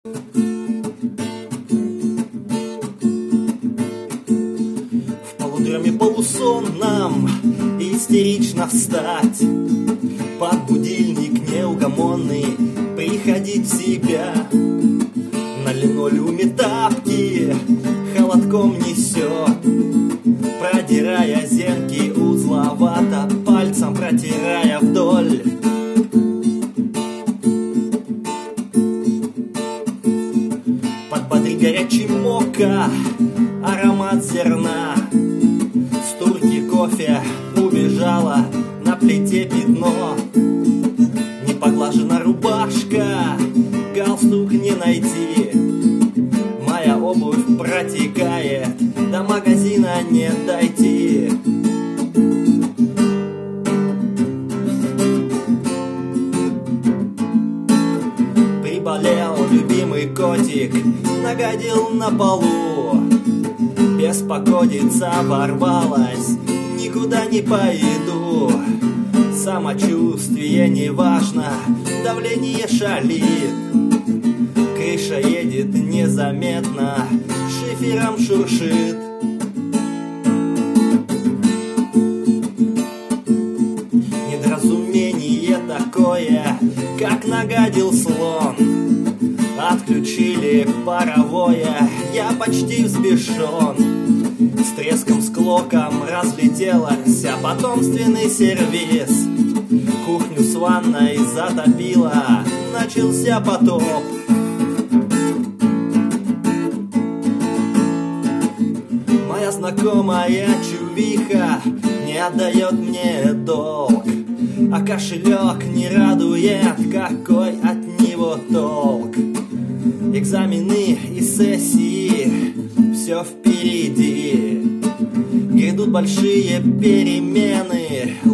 В полудреме полусонном истерично встать, под будильник неугомонный приходить в себя. На линолеуме тапки холодком несет, продирая зенки узловато, пальцем протирая вдоль. Подбодрит горячий мока, аромат зерна. С турки кофе убежала, на плите пятно. Не поглажена рубашка, галстук не найти. Моя обувь протекает, до магазина не дойти. Приболел любимый котик, нагадил на полу. Беспокойница ворвалась, никуда не пойду. Самочувствие неважно, давление шалит. Крыша едет незаметно, шифером шуршит. Недоразумение такое, как нагадил слон. Отключили паровое, я почти взбешен. С треском, с клоком разлетелась, а потомственный сервис кухню с ванной затопило, начался потоп. Моя знакомая чувиха не отдает мне долг, а кошелек не радует, какой от него толк. Экзамены и сессии, все впереди. Грядут большие перемены,